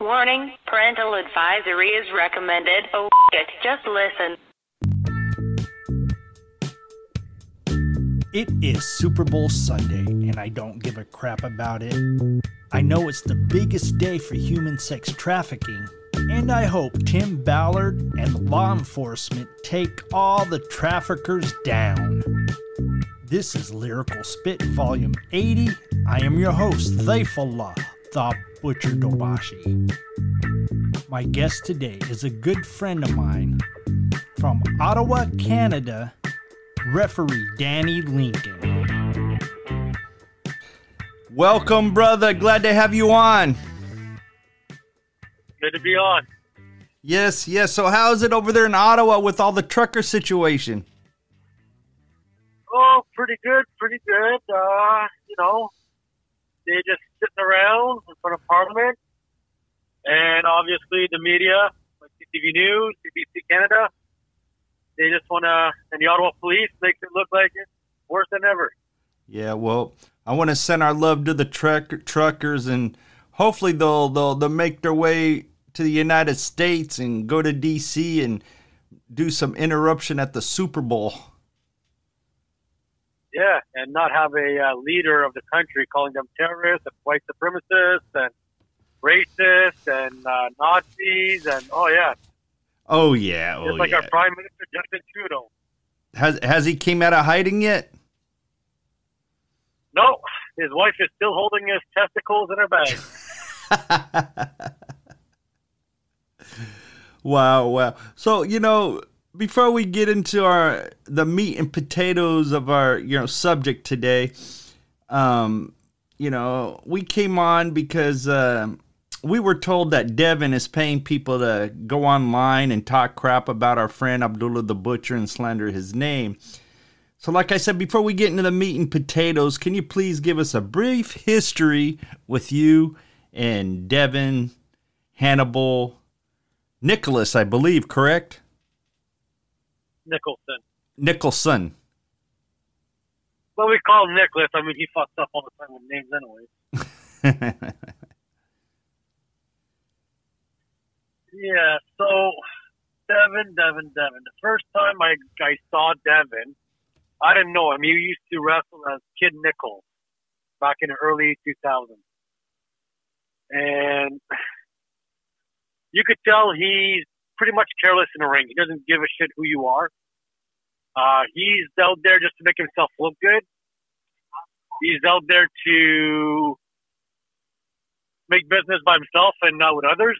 Warning, parental advisory is recommended. Oh, it, just listen. It is Super Bowl Sunday, and I don't give a crap about it. I know it's the biggest day for human sex trafficking, and I hope Tim Ballard and law enforcement take all the traffickers down. This is Lyrical Spit, Volume 80. I am your host, Thaifullah, the Butcher Dobashi. My guest today is a good friend of mine from Ottawa, Canada, referee Danny Lincoln. Welcome, brother. Glad to have you on. Good to be on. Yes. So how's it over there in Ottawa with all the trucker situation? Oh, pretty good. They're just sitting around in front of Parliament. And obviously the media, like CTV News, CBC Canada, they just want to, and the Ottawa police makes it look like it's worse than ever. Yeah, well, I want to send our love to the truckers, and hopefully they'll make their way to the United States and go to D.C. and do some interruption at the Super Bowl. Yeah, and not have a leader of the country calling them terrorists and white supremacists and racists and Nazis and Oh yeah. Just like our Prime Minister Justin Trudeau. Has he came out of hiding yet? No, his wife is still holding his testicles in her bag. Wow. So, before we get into the meat and potatoes of our, subject today, we came on because we were told that Devin is paying people to go online and talk crap about our friend Abdullah the Butcher and slander his name. So like I said, before we get into the meat and potatoes, can you please give us a brief history with you and Devin, Hannibal, Nicholas, I believe, correct? Nicholson. Well, we call him Nicholas. I mean, he fucks up all the time with names anyway. Yeah, so Devin. The first time I saw Devin, I didn't know him. He used to wrestle as Kid Nichols back in the early 2000s. And you could tell he's pretty much careless in the ring. He doesn't give a shit who you are. He's out there just to make himself look good. He's out there to make business by himself and not with others.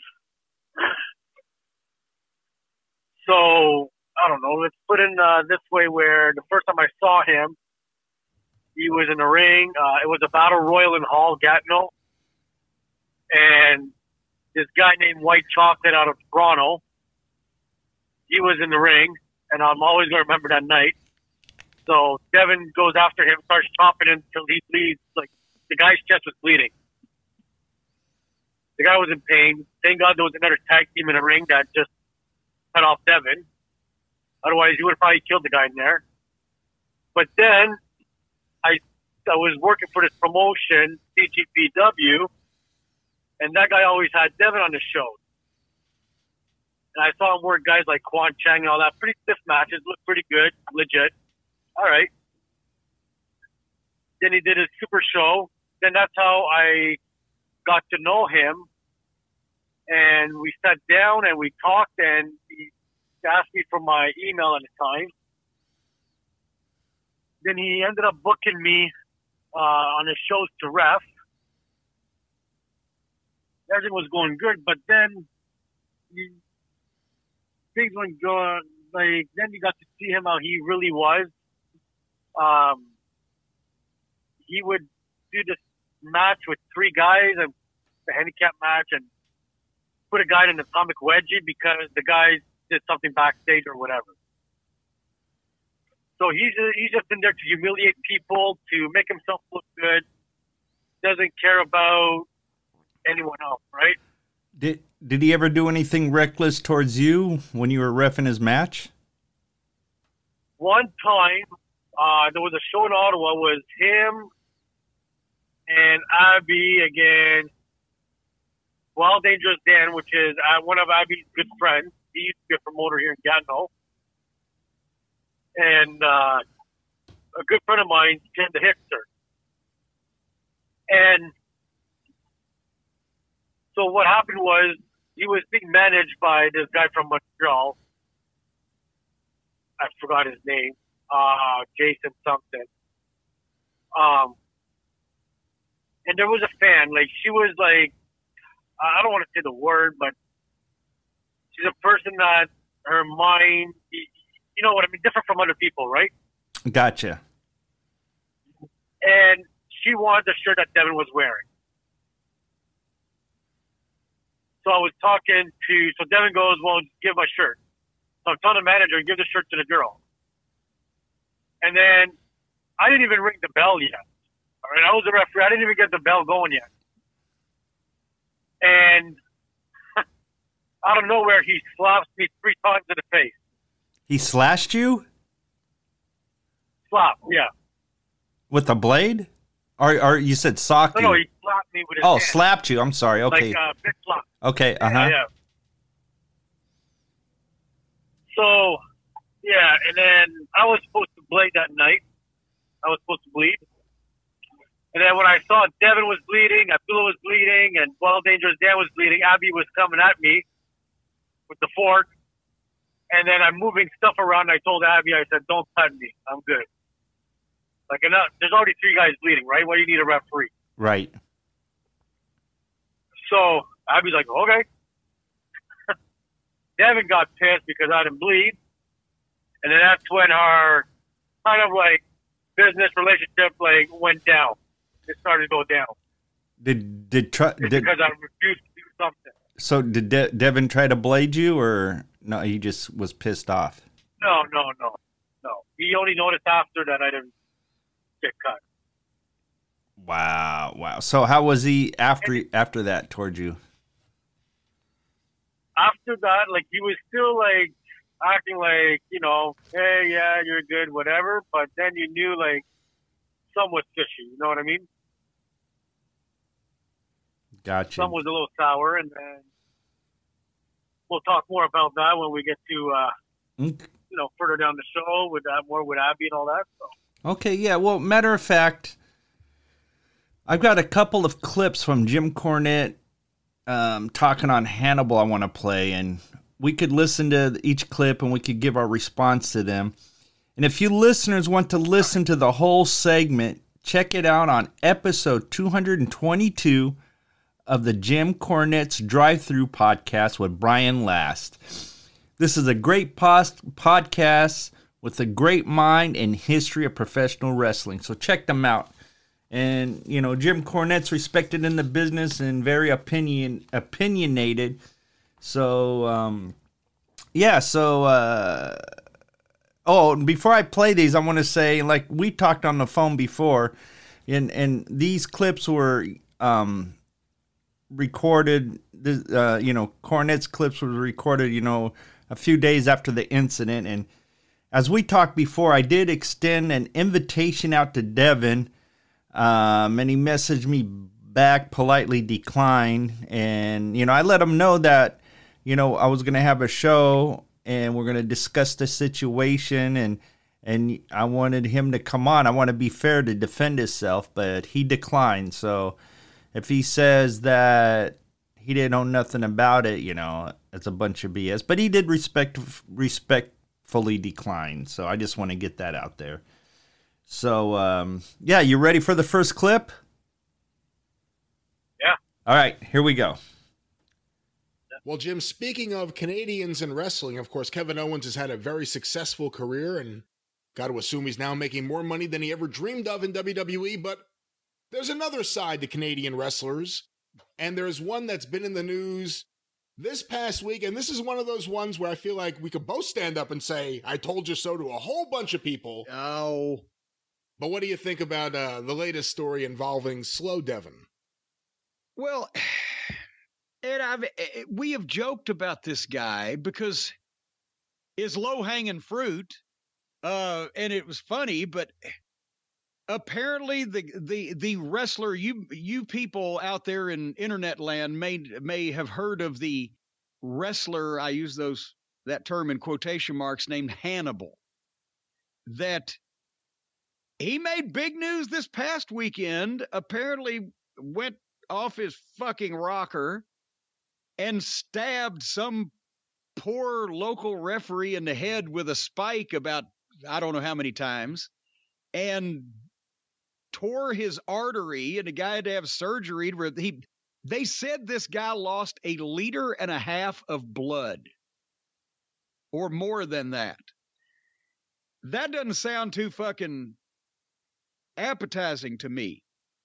So, I don't know. Let's put in this way where the first time I saw him, he was in the ring. It was a battle royal in Hall, Gatineau. And this guy named White Chocolate out of Toronto, he was in the ring. And I'm always going to remember that night. So Devin goes after him, starts chopping him until he bleeds. Like, the guy's chest was bleeding. The guy was in pain. Thank God there was another tag team in the ring that just cut off Devin. Otherwise, he would have probably killed the guy in there. But then I was working for this promotion, CGPW, and that guy always had Devin on the show. And I saw him work guys like Quan Chang and all that. Pretty stiff matches. Looked pretty good. Legit. All right. Then he did his super show. Then that's how I got to know him. And we sat down and we talked, and he asked me for my email at the time. Then he ended up booking me on his shows to ref. Everything was going good, but then things weren't going. Like, then you got to see him how he really was. He would do this match with three guys, and the handicap match, and put a guy in an atomic wedgie because the guy did something backstage or whatever. So he's just in there to humiliate people, to make himself look good. Doesn't care about anyone else, right? Did he ever do anything reckless towards you when you were reffing his match? One time, there was a show in Ottawa. It was him and Abby against Wild Dangerous Dan, which is one of Abby's good friends. He used to be a promoter here in Gatineau. And a good friend of mine, Ken the Hickster. And so what happened was he was being managed by this guy from Montreal. I forgot his name. Jason something. And there was a fan. Like, she was like, I don't want to say the word, but she's a person that her mind, you know what I mean, different from other people, right? Gotcha. And she wanted the shirt that Devin was wearing. So I was talking so Devin goes, well, give my shirt. So I'm telling the manager, give the shirt to the girl. And then I didn't even ring the bell yet. All right, I was the referee. I didn't even get the bell going yet. And out of nowhere, he slaps me 3 times in the face. He slashed you? Slap, yeah. With a blade? Or you said socked you? No, he slapped me with his hand. Slapped you. I'm sorry. Okay. Like big slap. Okay, uh-huh. Yeah. So, yeah, and then I was supposed to bleed that night. I was supposed to bleed. And then when I saw Devin was bleeding, Abdullah was bleeding, and Wild Dangerous Dan was bleeding, Abby was coming at me with the fork. And then I'm moving stuff around. I told Abby, I said, don't cut me. I'm good. Like, there's already 3 guys bleeding, right? Why do you need a referee? Right. So Abby's like, okay. Devin got pissed because I didn't bleed. And then that's when our kind of like business relationship like went down. It started to go down. Because I refused to do something. So did Devin try to blade you, or no? He just was pissed off. No. He only noticed after that I didn't get cut. Wow. So how was he after that towards you? After that, like, he was still like acting like, you know, hey, yeah, you're good, whatever. But then you knew like some was fishy. You know what I mean? Gotcha. Some was a little sour, and then we'll talk more about that when we get to, further down the show with more with Abby and all that. So. Okay, yeah. Well, matter of fact, I've got a couple of clips from Jim Cornette talking on Hannibal I want to play, and we could listen to each clip and we could give our response to them. And if you listeners want to listen to the whole segment, check it out on episode 222 of the Jim Cornette's Drive-Thru podcast with Brian Last. This is a great podcast with a great mind and history of professional wrestling. So check them out. And, you know, Jim Cornette's respected in the business and very opinionated. So, before I play these, I want to say, like we talked on the phone before, and these clips were recorded, Cornette's clips were recorded, a few days after the incident. And as we talked before, I did extend an invitation out to Devin, and he messaged me back, politely declined. And, I let him know that, I was going to have a show and we're going to discuss the situation, and I wanted him to come on. I want to be fair to defend himself, but he declined. So if he says that he didn't know nothing about it, it's a bunch of BS. But he did respectfully decline. So I just want to get that out there. So, you ready for the first clip? Yeah. All right, here we go. Well, Jim, speaking of Canadians in wrestling, of course, Kevin Owens has had a very successful career, and got to assume he's now making more money than he ever dreamed of in WWE. But there's another side to Canadian wrestlers, and there's one that's been in the news this past week, and this is one of those ones where I feel like we could both stand up and say, I told you so to a whole bunch of people. Oh. But what do you think about the latest story involving Slow Devin? Well, Ed, we have joked about this guy because his low-hanging fruit, and it was funny, but apparently the wrestler, you people out there in internet land may have heard of the wrestler, I use that term in quotation marks, named Hannibal, that he made big news this past weekend. Apparently went off his fucking rocker and stabbed some poor local referee in the head with a spike about I don't know how many times, and tore his artery, and the guy had to have surgery. They said this guy lost 1.5 liters of blood, or more than that. That doesn't sound too fucking appetizing to me.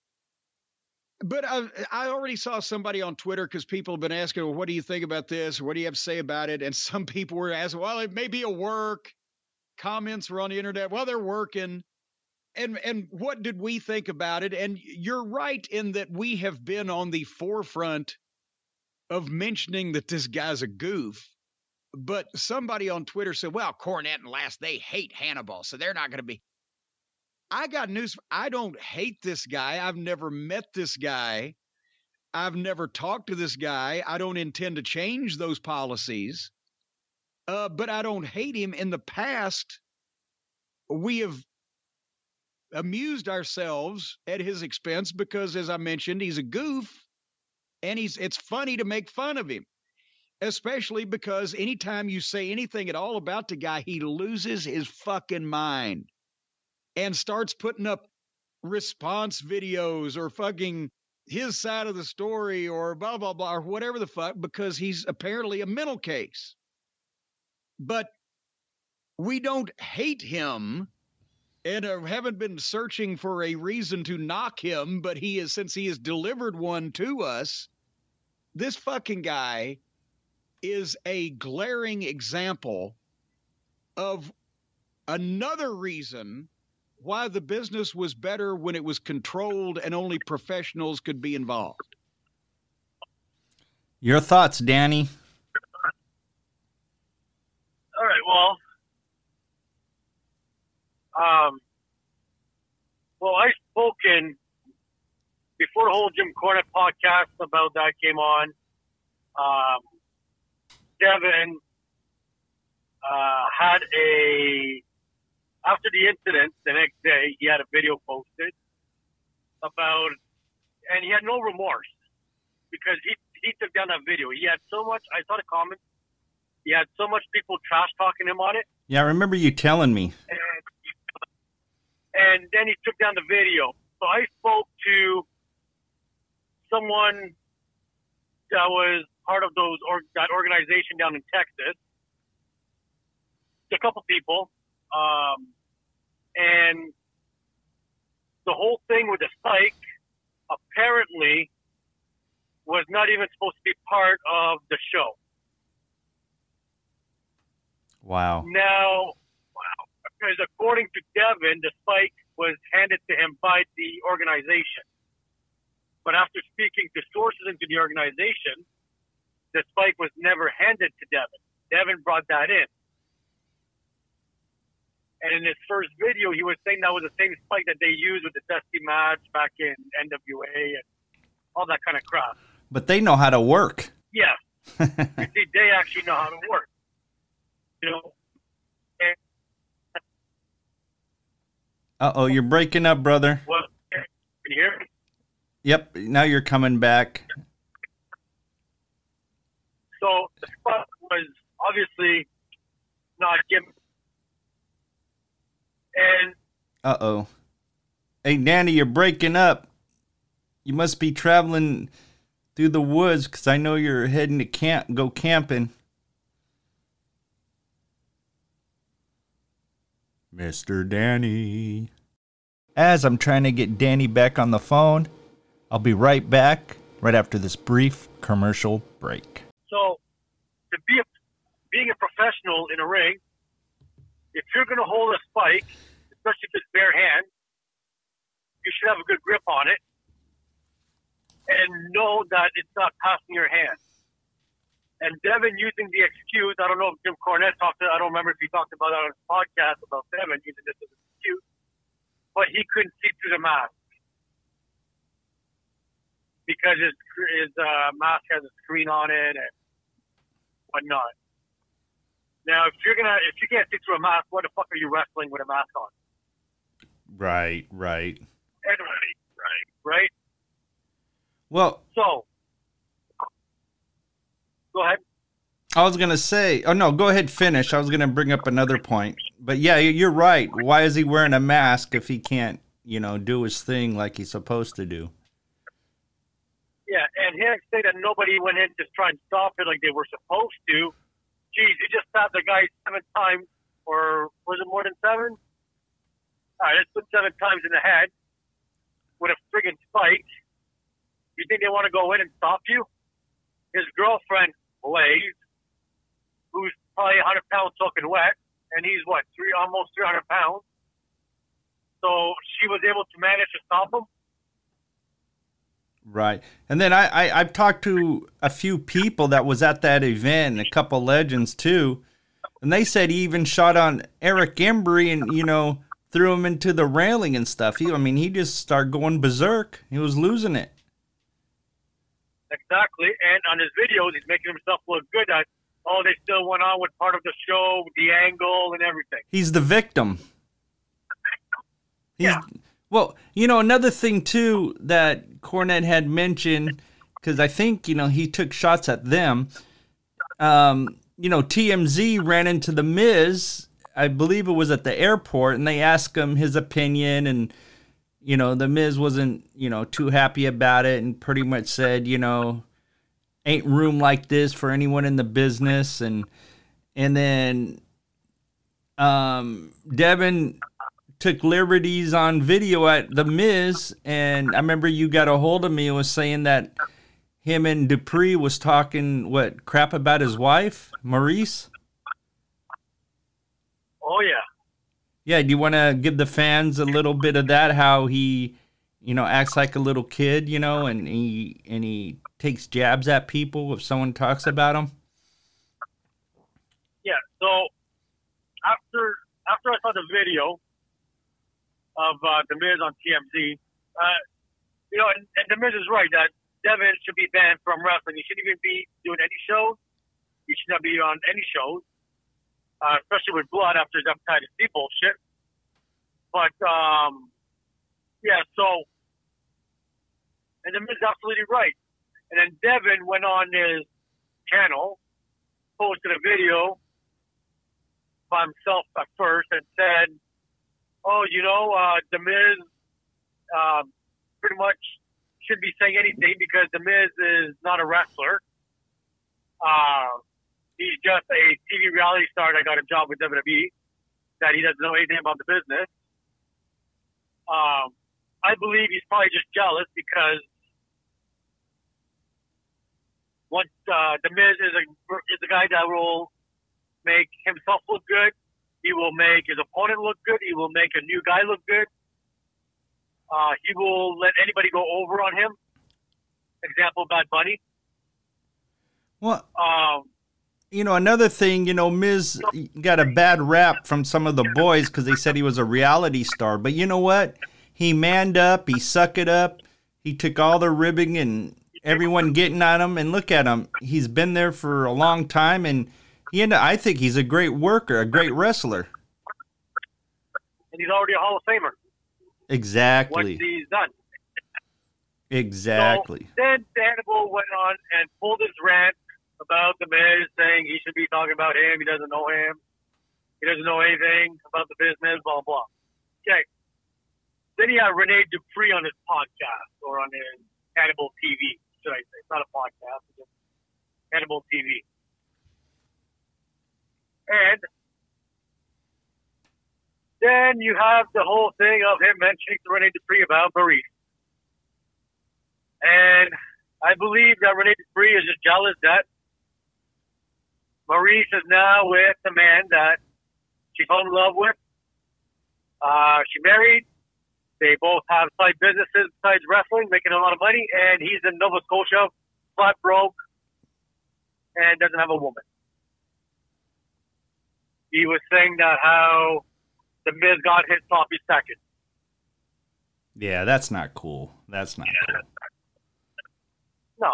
But I already saw somebody on Twitter, because people have been asking, well, what do you think about this? Or what do you have to say about it? And some people were asking, well, it may be a work. Comments were on the internet. Well, they're working. And what did we think about it? And you're right in that we have been on the forefront of mentioning that this guy's a goof. But somebody on Twitter said, well, Cornette and Last, they hate Hannibal, so they're not going to be. I got news. I don't hate this guy. I've never met this guy. I've never talked to this guy. I don't intend to change those policies. But I don't hate him. In the past, we have amused ourselves at his expense because, as I mentioned, he's a goof, and it's funny to make fun of him, especially because anytime you say anything at all about the guy, he loses his fucking mind and starts putting up response videos or fucking his side of the story or blah, blah, blah, or whatever the fuck, because he's apparently a mental case. But we don't hate him and haven't been searching for a reason to knock him, but since he has delivered one to us, this fucking guy is a glaring example of another reason why the business was better when it was controlled and only professionals could be involved. Your thoughts, Danny? All right, well, I've spoken before the whole Jim Cornette podcast about that came on. Devin had after the incident, the next day, he had a video posted about, and he had no remorse because he took down that video. He had so much, I saw the comments, he had so much people trash talking him on it. Yeah, I remember you telling me. And then he took down the video. So I spoke to someone that was part of that organization down in Texas. A couple people. And the whole thing with the spike apparently was not even supposed to be part of the show. Wow. Now, because according to Devin, the spike was handed to him by the organization. But after speaking to sources into the organization, the spike was never handed to Devin. Devin brought that in. And in his first video, he was saying that was the same spike that they used with the Dusty match back in NWA and all that kind of crap. But they know how to work. Yeah. You see, they actually know how to work. You know? Uh-oh, you're breaking up, brother. Well, can you hear me? Yep, now you're coming back. So the spot was obviously not given. And uh-oh. Hey, Danny, you're breaking up. You must be traveling through the woods because I know you're heading to go camping. Mr. Danny. As I'm trying to get Danny back on the phone, I'll be right back right after this brief commercial break. So, being a professional in a ring, if you're going to hold a spike, especially if it's bare hand, you should have a good grip on it and know that it's not passing your hand. And Devin using the excuse, I don't know if Jim Cornette I don't remember if he talked about that on his podcast about Devin using this as an excuse, but he couldn't see through the mask because his mask has a screen on it and whatnot. Now, if you can't see through a mask, what the fuck are you wrestling with a mask on? Right. Anyway, right. Well, so go ahead. I was going to say, oh no, go ahead, finish. I was going to bring up another point. But yeah, you're right. Why is he wearing a mask if he can't, do his thing like he's supposed to do? Yeah, and he didn't say that nobody went in to try and stop it like they were supposed to. Geez, he just stabbed the guy 7 times, or was it more than 7? All right, let's put 7 times in the head with a friggin' spike. You think they want to go in and stop you? His girlfriend, Blaze, who's probably 100 pounds soaking wet, and he's almost 300 pounds. So she was able to manage to stop him. Right. And then I've talked to a few people that was at that event, and a couple legends too, and they said he even shot on Eric Embry and, threw him into the railing and stuff. He just started going berserk. He was losing it. Exactly. And on his videos, he's making himself look good at, they still went on with part of the show, the angle and everything. He's the victim. Yeah. Well, another thing, too, that Cornette had mentioned, because I think, he took shots at them. TMZ ran into The Miz, I believe it was at the airport, and they asked him his opinion, and, The Miz wasn't, too happy about it, and pretty much said, ain't room like this for anyone in the business, and then Devin took liberties on video at The Miz, and I remember you got a hold of me and was saying that him and Dupree was talking, crap about his wife, Maurice? Oh, yeah. Yeah, do you want to give the fans a little bit of that, how he, acts like a little kid, and he takes jabs at people if someone talks about him? Yeah, so after I saw the video of The Miz on TMZ, and The Miz is right that Devin should be banned from wrestling. He shouldn't even be doing any shows. He should not be on any shows, especially with blood after his hepatitis C bullshit. But, and The Miz is absolutely right. And then Devin went on his channel, posted a video by himself at first and said, The Miz pretty much shouldn't be saying anything because The Miz is not a wrestler. He's just a TV reality star that got a job with WWE, that he doesn't know anything about the business. I believe he's probably just jealous because once The Miz is a guy that will make himself look good. He will make his opponent look good. He will make a new guy look good. He will let anybody go over on him. Example, Bad Bunny. Well, another thing, Miz got a bad rap from some of the boys because they said he was a reality star. But you know what? He manned up. He sucked it up. He took all the ribbing and everyone getting at him. And look at him. He's been there for a long time. And I think he's a great worker, a great wrestler. And he's already a Hall of Famer. Exactly. Once he's done. Exactly. So then Hannibal went on and pulled his rant about The Miz, saying he should be talking about him. He doesn't know him. He doesn't know anything about the business, blah, blah. Okay. Then he had Rene Dupree on his podcast, or on his Hannibal TV, should I say. It's not a podcast, it's just Hannibal TV. And then you have the whole thing of him mentioning to Rene Dupree about Maurice. And I believe that Rene Dupree is just jealous that Maurice is now with the man that she fell in love with. She married. They both have side businesses besides wrestling, making a lot of money. And he's in Nova Scotia, flat broke, and doesn't have a woman. He was saying that how The Miz got his sloppy second. Yeah, that's not cool. That's not cool. No.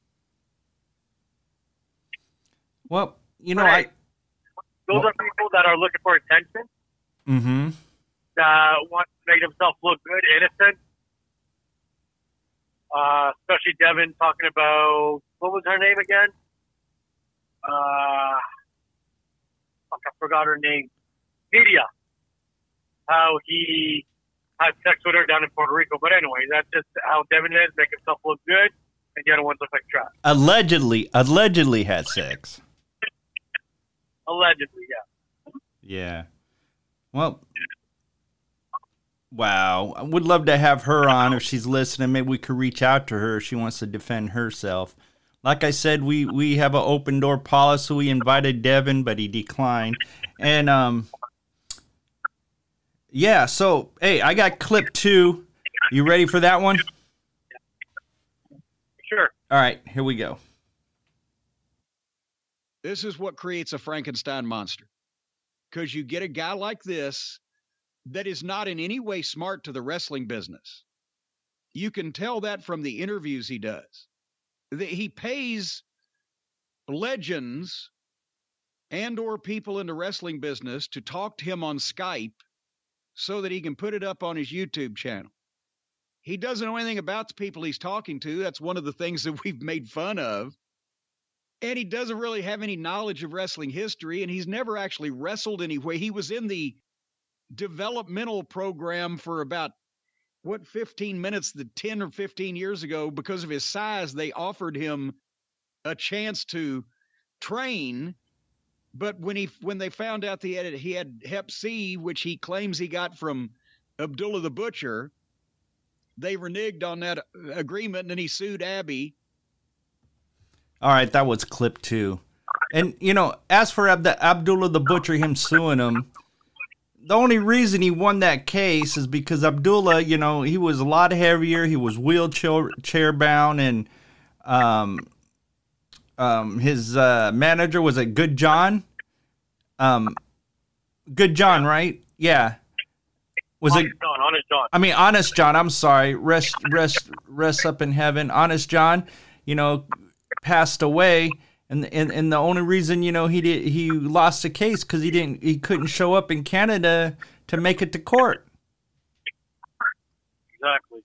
Well, you know, Right. Those are people that are looking for attention, Mm-hmm. that want to make themselves look good, innocent. Especially Devin talking about, what was her name again? Fuck, I forgot her name. Media. How he had sex with her down in Puerto Rico. But anyway, that's just how Devin is, make himself look good, and the other ones look like trash. Allegedly had sex. Allegedly, yeah. Yeah. Well, wow. I would love to have her on if she's listening. Maybe we could reach out to her if she wants to defend herself. Like I said, we have an open door policy. We invited Devin, but he declined. And yeah, so hey, I got clip 2. You ready for that one? Sure. All right, here we go. This is what creates a Frankenstein monster. Because you get a guy like this that is not in any way smart to the wrestling business. You can tell that from the interviews he does. He pays legends and or people in the wrestling business to talk to him on Skype so that he can put it up on his YouTube channel. He doesn't know anything about the people he's talking to. That's one of the things that we've made fun of. And he doesn't really have any knowledge of wrestling history, and he's never actually wrestled anyway. He was in the developmental program for about, 15 minutes, 10 or 15 years ago. Because of his size, they offered him a chance to train. But when they found out he had Hep C, which he claims he got from Abdullah the Butcher, they reneged on that agreement, and then he sued Abby. All right, that was clip 2. And, you know, as for Abdullah the Butcher, him suing him, the only reason he won that case is because Abdullah, you know, he was a lot heavier. He was wheelchair bound, and his manager was Good John. Good John, right? Yeah. Was Honest John. I mean, Honest John. I'm sorry. Rest up in heaven. Honest John, you know, passed away, and the only reason, you know, he lost the case because he couldn't show up in Canada to make it to court. Exactly.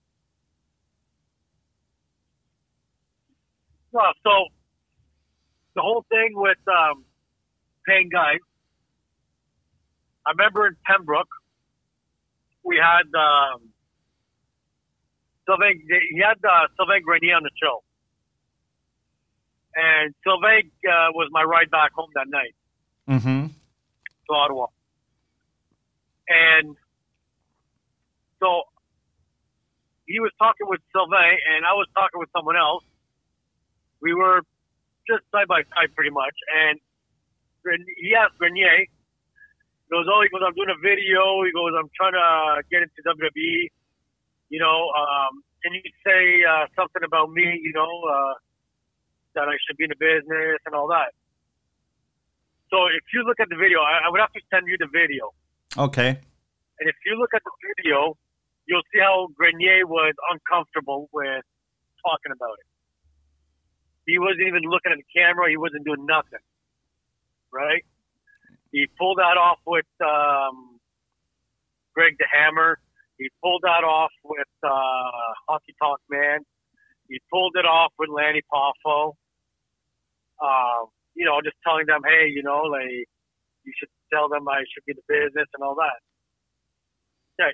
Well, so the whole thing with paying guys, I remember in Pembroke, we had Sylvain Grenier on the show. And Sylvain was my ride back home that night Mm-hmm. to Ottawa. And so he was talking with Sylvain, and I was talking with someone else. We were just side by side pretty much. And he asked Grenier, he goes, I'm doing a video. He goes, I'm trying to get into WWE. You know, can you say something about me, you know, that I should be in the business and all that? So if you look at the video, I would have to send you the video. Okay. And if you look at the video, you'll see how Grenier was uncomfortable with talking about it. He wasn't even looking at the camera. He wasn't doing nothing. Right? He pulled that off with Greg the Hammer. He pulled that off with Hockey Talk Man. He pulled it off with Lanny Poffo. You know, just telling them, hey, you know, like, you should tell them I should be in the business and all that. Okay.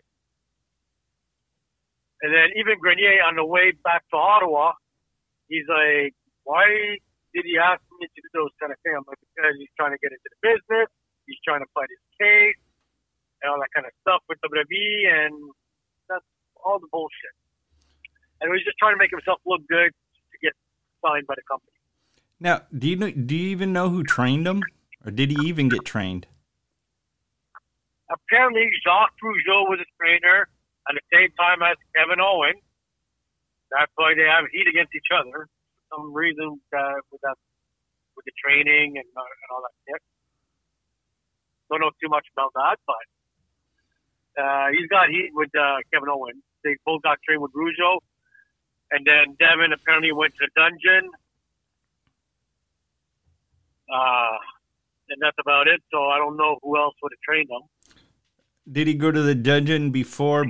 And then even Grenier on the way back to Ottawa, he's like, why did he ask me to do those kind of things? I'm like, because he's trying to get into the business. He's trying to fight his case and all that kind of stuff with WWE, and that's all the bullshit. And he was just trying to make himself look good to get signed by the company. Now, do you even know who trained him, or did he even get trained? Apparently, Jacques Rougeau was a trainer at the same time as Kevin Owens. That's why they have heat against each other. For some reason, with the training and all that shit. Don't know too much about that, but He's got heat with Kevin Owens. They both got trained with Rougeau. And then Devin apparently went to the dungeon. And that's about it. So I don't know who else would have trained him. Did he go to the dungeon before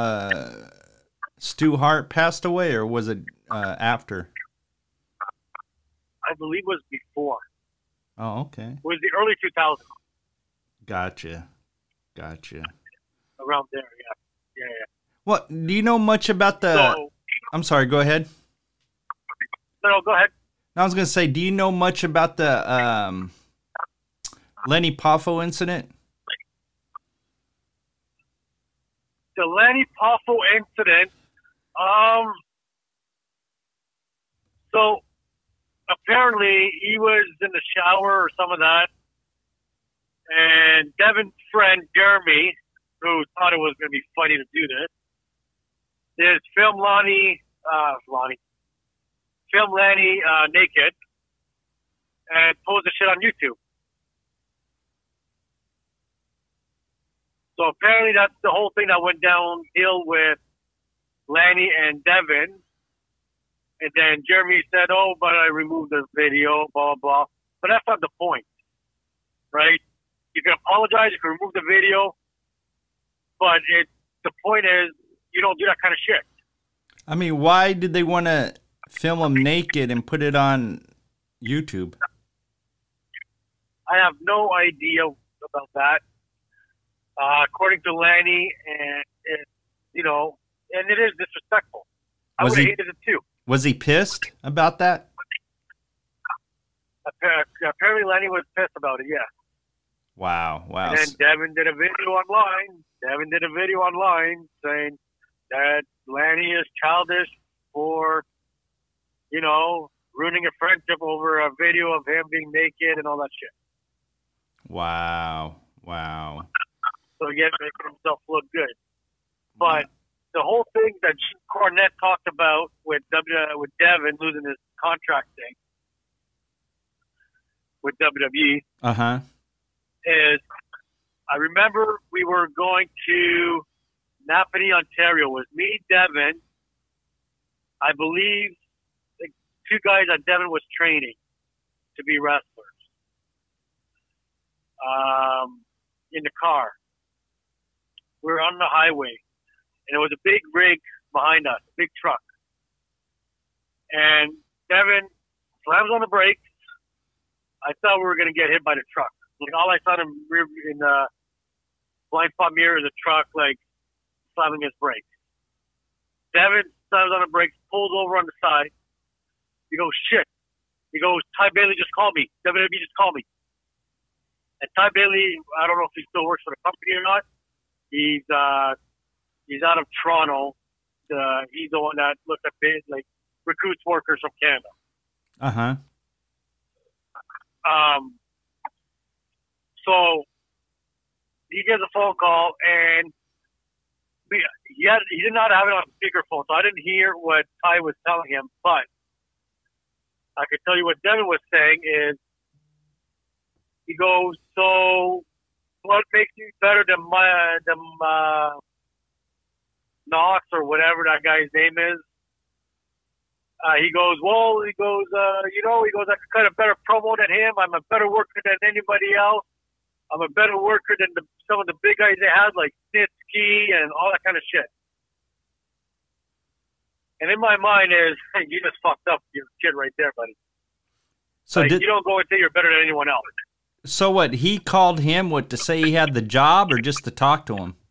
Stu Hart passed away, or was it after? I believe it was before. Oh, okay. It was the early 2000s. Gotcha. Around there, yeah. What, do you know much about the... So, I'm sorry, go ahead. No, go ahead. I was going to say, do you know much about the Lenny Poffo incident? The Lenny Poffo incident. So apparently he was in the shower or some of that, and Devin's friend Jeremy, who thought it was going to be funny to do this, is film Lenny naked and post the shit on YouTube. So apparently that's the whole thing that went downhill with Lanny and Devin. And then Jeremy said, oh, but I removed the video, blah, blah. But that's not the point, right? You can apologize, you can remove the video, but the point is you don't do that kind of shit. I mean, why did they want to film him naked and put it on YouTube? I have no idea about that. According to Lanny, and it is disrespectful. I would have hated it too. Was he pissed about that? Apparently, Lanny was pissed about it. Yeah. Wow. And then Devin did a video online saying that Lanny is childish for, ruining a friendship over a video of him being naked and all that shit. Wow. So he had to make himself look good. But the whole thing that Cornette talked about with Devin losing his contract thing with WWE is, I remember we were going to Napanee, Ontario. It was me, Devin, I believe the two guys that Devin was training to be wrestlers in the car. We were on the highway, and there was a big rig behind us, a big truck. And Devin slams on the brakes. I thought we were going to get hit by the truck. Like, all I saw in the blind spot mirror is a truck, like, slamming his brakes. Devin slams on the brakes, pulls over on the side. He goes, shit. He goes, Ty Bailey just called me. WWE just called me. And Ty Bailey, I don't know if he still works for the company or not. He's out of Toronto. He's the one that looks at recruits workers from Canada. So he gets a phone call, and he did not have it on speakerphone, so I didn't hear what Ty was telling him. But I can tell you what Devin was saying is, he goes, so what makes you better than Knox or whatever that guy's name is? He goes, I could cut a better promo than him. I'm a better worker than anybody else. I'm a better worker than some of the big guys they had, like Snitsky and all that kind of shit. And in my mind is, hey, you just fucked up your kid right there, buddy. So you don't go and say you're better than anyone else. So what, he called him, to say he had the job or just to talk to him?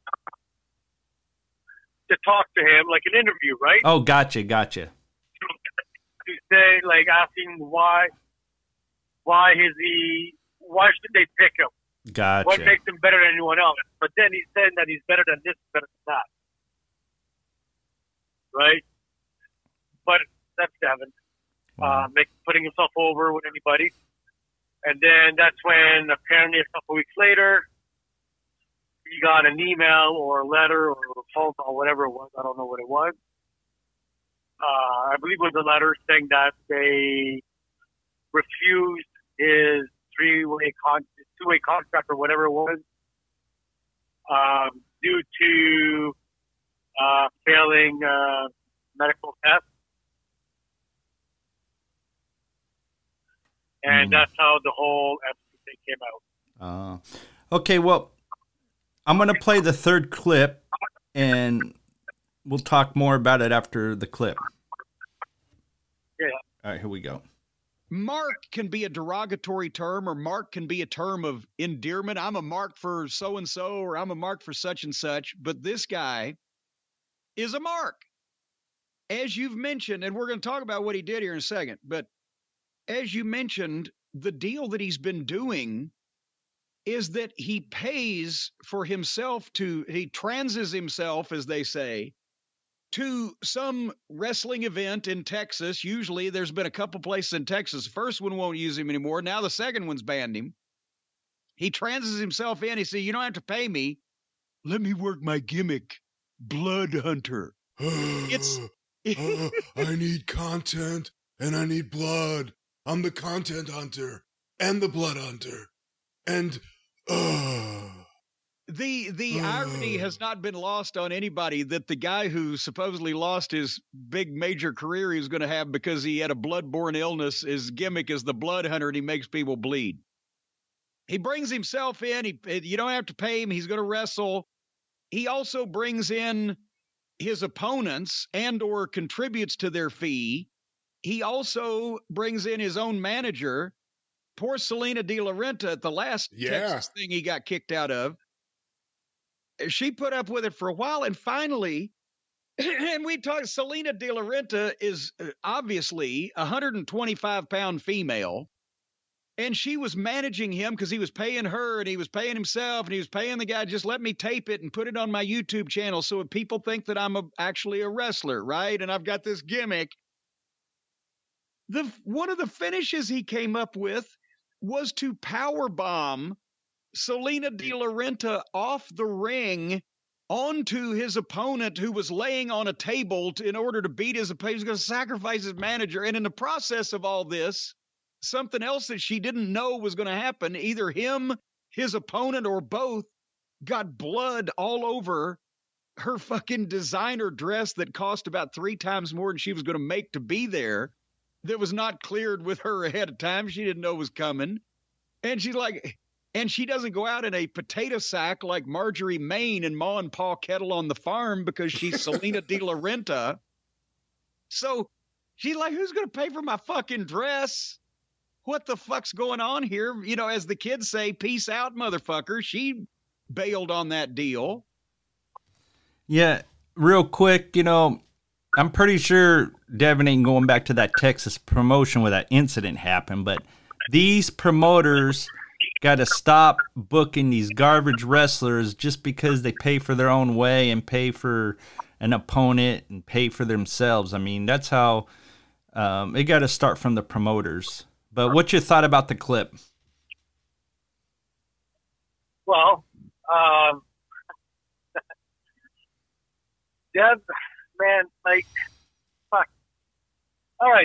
To talk to him, like an interview, right? Oh, gotcha. To say, like, asking why should they pick him? Gotcha. What makes him better than anyone else? But then he's saying that he's better than this, better than that. Right? But that's Devin. Wow. Putting himself over with anybody. And then that's when, apparently a couple weeks later, he got an email or a letter or a phone call, whatever it was. I don't know what it was. I believe it was a letter saying that they refused his two-way contract or whatever it was. due to failing medical tests. And that's how the whole thing came out. Okay, well, I'm going to play the third clip, and we'll talk more about it after the clip. Yeah. All right, here we go. Mark can be a derogatory term, or Mark can be a term of endearment. I'm a mark for so-and-so, or I'm a mark for such and such. But this guy is a mark. As you've mentioned, and we're going to talk about what he did here in a second, but as you mentioned, the deal that he's been doing is that he pays for himself he transes himself, as they say, to some wrestling event in Texas. Usually there's been a couple places in Texas. The first one won't use him anymore. Now the second one's banned him. He transes himself in. He says, you don't have to pay me. Let me work my gimmick, Blood Hunter. I need content and I need blood. I'm the content hunter and the blood hunter. And the irony has not been lost on anybody that the guy who supposedly lost his big major career he was going to have because he had a blood-borne illness, his gimmick is the Blood Hunter, and he makes people bleed. He brings himself in. You don't have to pay him. He's going to wrestle. He also brings in his opponents and or contributes to their fee. He also brings in his own manager. Poor Selena De La Renta at the last Texas thing he got kicked out of. She put up with it for a while, and finally, and we talked, Selena De La Renta is obviously a 125-pound female, and she was managing him because he was paying her, and he was paying himself, and he was paying the guy, just let me tape it and put it on my YouTube channel so if people think that I'm actually a wrestler, right? And I've got this gimmick. One of the finishes he came up with was to powerbomb Selena De La Renta off the ring onto his opponent who was laying on a table in order to beat his opponent. He was going to sacrifice his manager. And in the process of all this, something else that she didn't know was going to happen, either him, his opponent, or both got blood all over her fucking designer dress that cost about 3 times more than she was going to make to be there. That was not cleared with her ahead of time. She didn't know was coming. And she's like, and she doesn't go out in a potato sack like Marjorie Main and Ma and Pa Kettle on the Farm because she's Selena De La Renta. So she's like, who's going to pay for my fucking dress? What the fuck's going on here? You know, as the kids say, peace out, motherfucker. She bailed on that deal. Yeah, real quick, you know, I'm pretty sure Devin ain't going back to that Texas promotion where that incident happened, but these promoters got to stop booking these garbage wrestlers just because they pay for their own way and pay for an opponent and pay for themselves. I mean, that's how it got to start from the promoters. But what's your thought about the clip? Well, Dev, man, like, fuck. All right.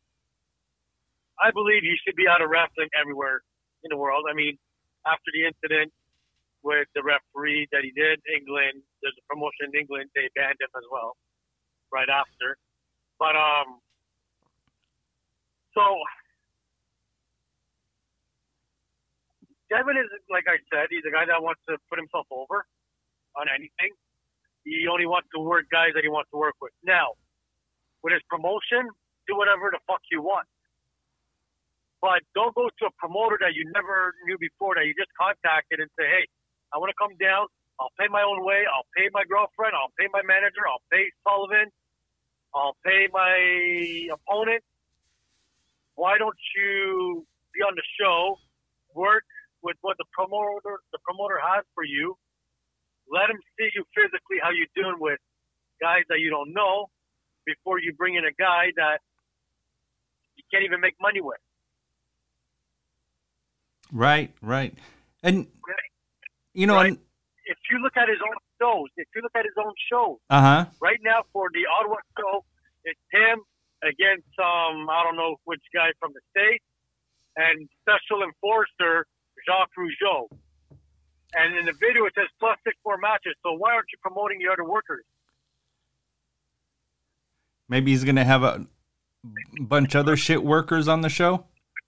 I believe he should be out of wrestling everywhere in the world. I mean, after the incident with the referee that he did, England, there's a promotion in England, they banned him as well right after. But, so, Devin is, like I said, he's a guy that wants to put himself over on anything. He only wants to work guys that he wants to work with. Now, with his promotion, do whatever the fuck you want. But don't go to a promoter that you never knew before, that you just contacted and say, hey, I want to come down. I'll pay my own way. I'll pay my girlfriend. I'll pay my manager. I'll pay Sullivan. I'll pay my opponent. Why don't you be on the show, work with what the promoter has for you, let him see you physically, how you're doing with guys that you don't know, before you bring in a guy that you can't even make money with. Right. And, you know, right? If you look at his own shows, right now for the Ottawa show, it's him against I don't know which guy from the States, and Special Enforcer Jacques Rougeau. And in the video, it says plus 6 more matches. So why aren't you promoting the other workers? Maybe he's going to have a bunch of other shit workers on the show.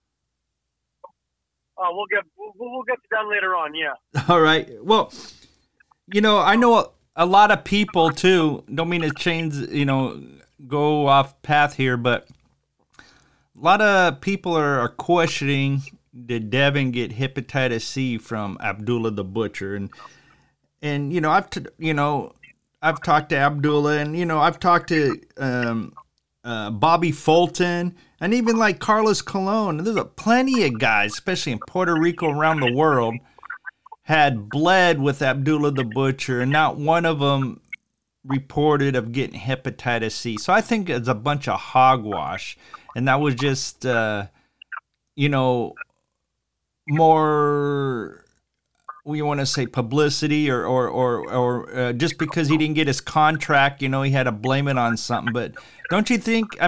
We'll get to that later on. Yeah. All right. Well, I know a lot of people too. Don't mean to change, go off path here, but a lot of people are questioning, did Devin get hepatitis C from Abdullah the Butcher? And I've talked to Abdullah, and I've talked to Bobby Fulton, and even like Carlos Colon. There's plenty of guys, especially in Puerto Rico, around the world, had bled with Abdullah the Butcher, and not one of them reported of getting hepatitis C. So I think it's a bunch of hogwash, and that was just more, we want to say publicity, or just because he didn't get his contract, he had to blame it on something. But don't you think,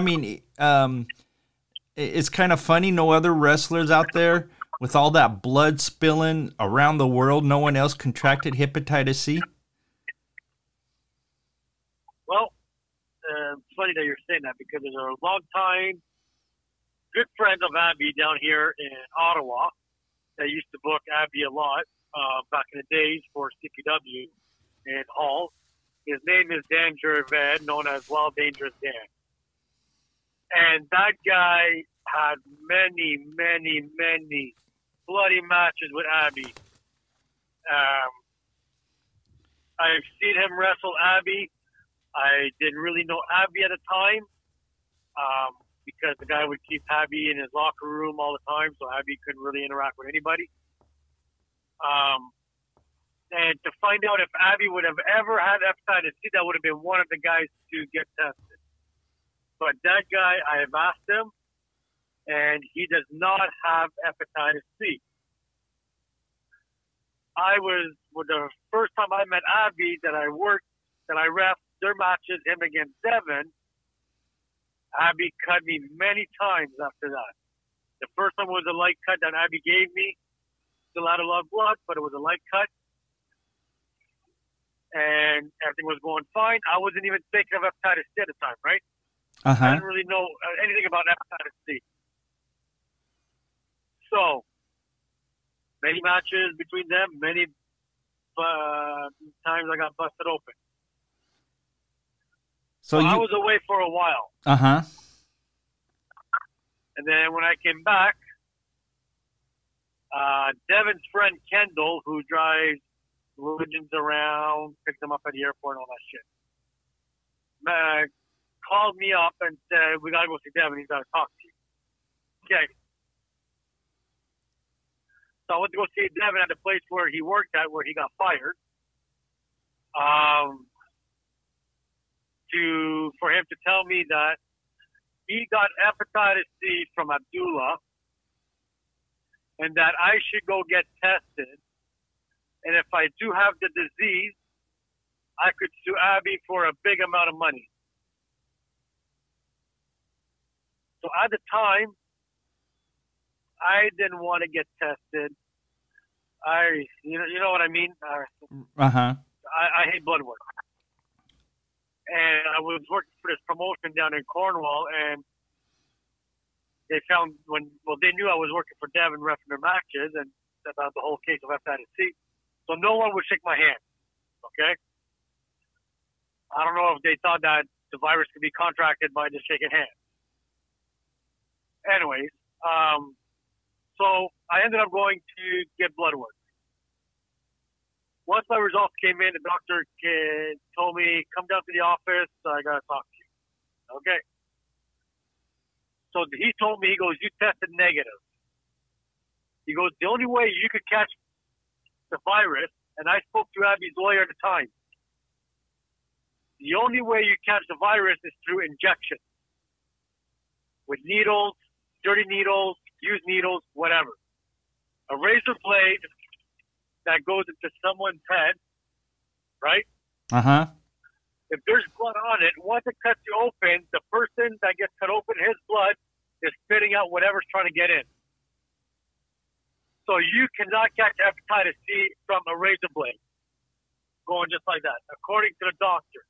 it's kind of funny, no other wrestlers out there with all that blood spilling around the world, no one else contracted hepatitis C? Well, it's funny that you're saying that, because there's a long time good friend of Abby down here in Ottawa that used to book Abby a lot back in the days for CPW and Hall. His name is Dan Gervais, known as Wild Dangerous Dan. And that guy had many, many, many bloody matches with Abby. I've seen him wrestle Abby. I didn't really know Abby at the time because the guy would keep Abby in his locker room all the time, so Abby couldn't really interact with anybody. And to find out if Abby would have ever had hepatitis C, that would have been one of the guys to get tested. But that guy, I have asked him, and he does not have hepatitis C. The first time I met Abby that I ref their matches, him against Devin, Abby cut me many times after that. The first time was a light cut that Abby gave me. Still had a lot of blood, but it was a light cut. And everything was going fine. I wasn't even thinking of hepatitis C at the time, right? I didn't really know anything about hepatitis C. So, many matches between them, many times I got busted open. So I was away for a while. Uh-huh. And then when I came back, Devin's friend Kendall, who drives religions around, picked them up at the airport and all that shit, called me up and said, we got to go see Devin. He's got to talk to you. Okay. So I went to go see Devin at the place where he worked at, where he got fired, for him to tell me that he got hepatitis C from Abdullah and that I should go get tested. And if I do have the disease, I could sue Abby for a big amount of money. So at the time, I didn't want to get tested. You know what I mean? Uh-huh. I hate blood work. And I was working for this promotion down in Cornwall, and they found they knew I was working for Devin reffing their matches and about the whole case of hepatitis C. So no one would shake my hand. Okay? I don't know if they thought that the virus could be contracted by just shaking hands. Anyways, so I ended up going to get blood work. Once my results came in, the doctor told me, come down to the office. I got to talk to you. Okay. So he told me, he goes, you tested negative. He goes, the only way you could catch the virus, and I spoke to Abby's lawyer at the time, the only way you catch the virus is through injection. With needles, dirty needles, used needles, whatever. A razor blade that goes into someone's head, right? Uh-huh. If there's blood on it, once it cuts you open, the person that gets cut open, his blood is spitting out whatever's trying to get in. So you cannot catch hepatitis C from a razor blade going just like that, according to the doctor.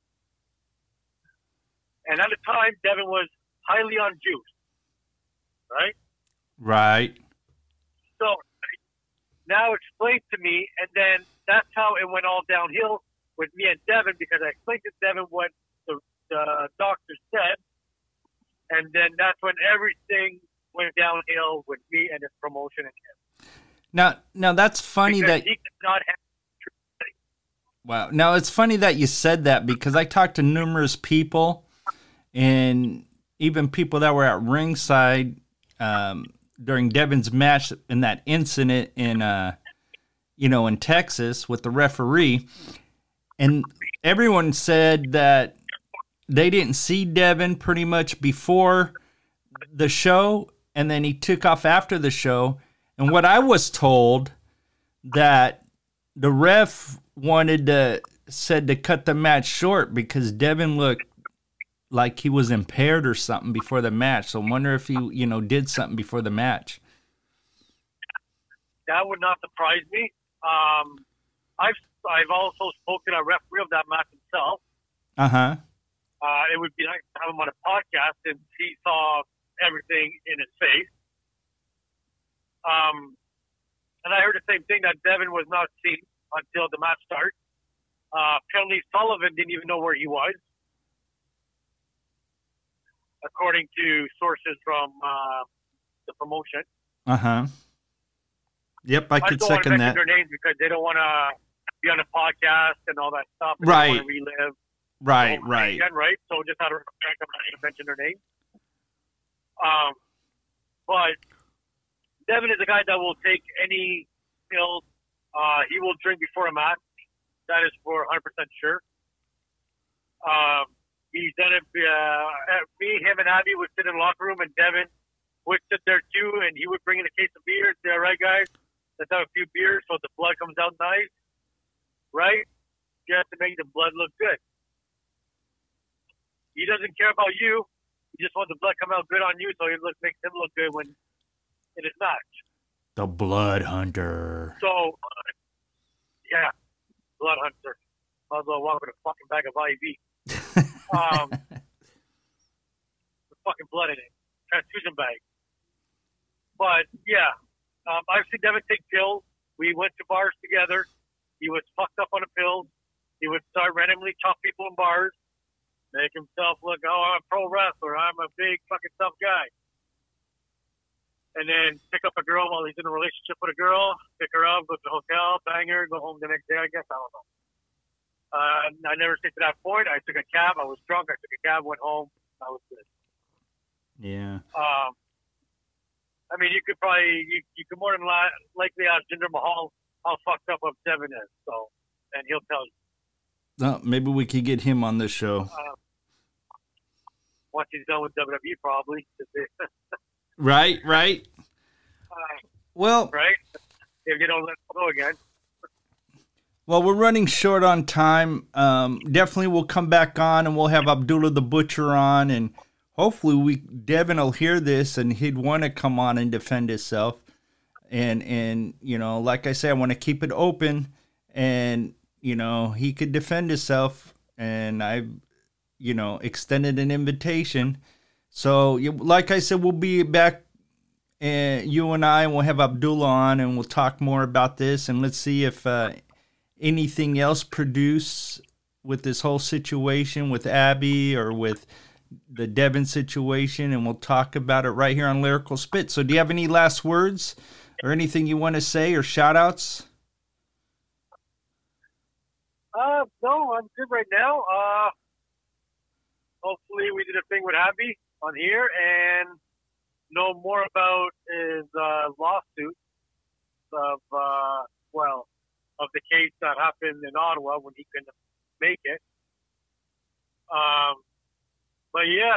And at the time, Devin was highly on juice, right? Right. So now explain to me, and then that's how it went all downhill with me and Devin, because I explained to Devin what the doctor said, and then that's when everything went downhill with me and his promotion and him. Now that's funny because that he could not have. wow. Now it's funny that you said that, because I talked to numerous people, and even people that were at ringside during Devin's match in that incident in in Texas with the referee, and everyone said that they didn't see Devin pretty much before the show, and then he took off after the show. And what I was told, that the ref said to cut the match short because Devin looked like he was impaired or something before the match. So I wonder if he, did something before the match. That would not surprise me. I've also spoken to a referee of that match himself. Uh-huh. It would be nice to have him on a podcast since he saw everything in his face. And I heard the same thing, that Devin was not seen until the match started. Apparently Sullivan didn't even know where he was, according to sources from the promotion. Uh-huh. Yep, I could second that. I don't want to mention their names because they don't want to be on a podcast and all that stuff. And right. They want to relive. Right. Again, right? So just out of respect, I'm not going to mention their names. But Devin is a guy that will take any pills. He will drink before a match. That is for 100% sure. He's done it. Me, him, and Abby would sit in the locker room, and Devin would sit there too, and he would bring in a case of beer. Say, all right, guys, let's have a few beers so the blood comes out nice, right? You have to make the blood look good. He doesn't care about you. He just wants the blood come out good on you, so it makes him look good when in his match. The Blood Hunter. So, yeah, Blood Hunter. Might as well walk with a fucking bag of IV. With fucking blood in it. Transfusion bag. But, yeah, I've seen Devin take pills. We went to bars together. He was fucked up on the pills. He would start randomly chop people in bars, make himself look, oh, I'm a pro wrestler. I'm a big fucking tough guy. And then pick up a girl while he's in a relationship with a girl, pick her up, go to the hotel, bang her, go home the next day, I guess. I don't know. I never stayed to that point. I took a cab. I was drunk. I took a cab, went home. I was good. Yeah. I mean, you could probably, you could more than likely ask Jinder Mahal how fucked up Devin is. So, and he'll tell you. Maybe we could get him on this show. Once he's done with WWE, probably. Right. Well, right? If you don't let him go again. Well, we're running short on time. Definitely we'll come back on, and we'll have Abdullah the Butcher on, and hopefully Devin will hear this and he'd want to come on and defend himself. And like I say, I want to keep it open, and he could defend himself, and I extended an invitation. So, like I said, we'll be back, and you and I will have Abdullah on, and we'll talk more about this, and let's see if anything else produce with this whole situation with Abby or with the Devin situation, and we'll talk about it right here on Lyrical Spit. So do you have any last words or anything you want to say or shout outs? No, I'm good right now. Hopefully we did a thing with Abby on here and know more about his lawsuit of the case that happened in Ottawa when he couldn't make it. But yeah,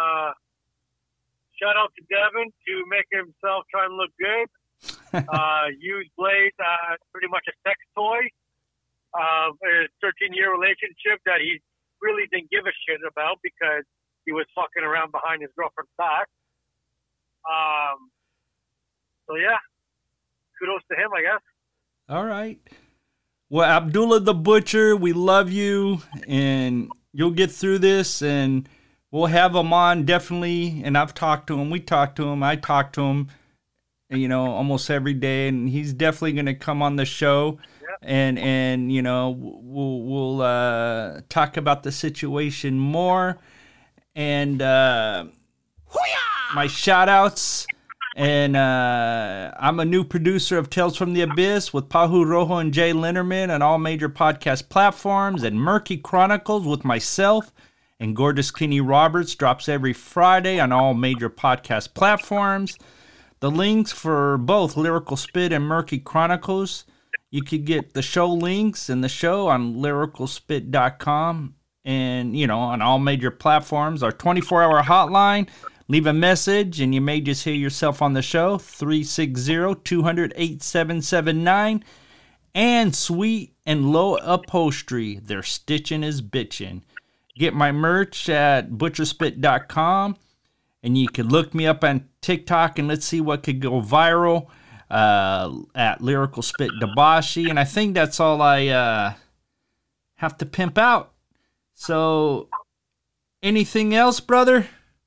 shout out to Devin to make himself try and look good. Use Blaze as pretty much a sex toy of a 13-year relationship that he really didn't give a shit about because he was fucking around behind his girlfriend's back. So yeah, kudos to him, I guess. All right. Well, Abdullah the Butcher, we love you, and you'll get through this, and we'll have him on definitely. And I've talked to him. We talked to him. I talked to him, you know, almost every day, and he's definitely going to come on the show. And you know, we'll talk about the situation more, and my shout outs. And I'm a new producer of Tales from the Abyss with Pahu Rojo and Jay Linderman on all major podcast platforms, and Murky Chronicles with myself and Gorgeous Kenny Roberts drops every Friday on all major podcast platforms. The links for both Lyrical Spit and Murky Chronicles, you could get the show links and the show on lyricalspit.com, and, you know, on all major platforms. Our 24-hour hotline, leave a message and you may just hear yourself on the show, 360-200-8779. And Sweet and Low Upholstery, their stitching is bitchin'. Get my merch at butcherspit.com, and you can look me up on TikTok, and let's see what could go viral at Lyrical Spit Dabashi. And I think that's all I have to pimp out. So, anything else, brother?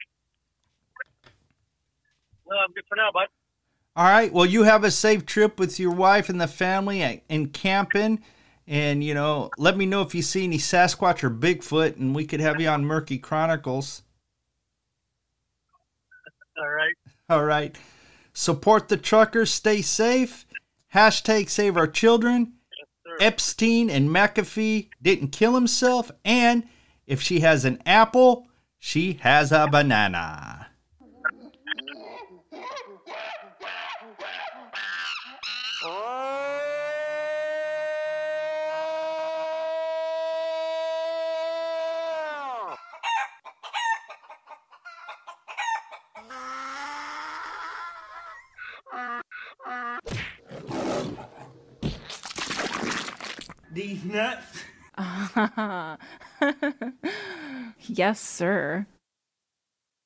Well, I'm good for now, bud. All right. Well, you have a safe trip with your wife and the family and camping. And, you know, let me know if you see any Sasquatch or Bigfoot, and we could have you on Murky Chronicles. All right. All right. Support the truckers. Stay safe. Hashtag save our children. Yes, sir. Epstein and McAfee didn't kill himself. And if she has an apple, she has a banana. These nuts. Yes, sir.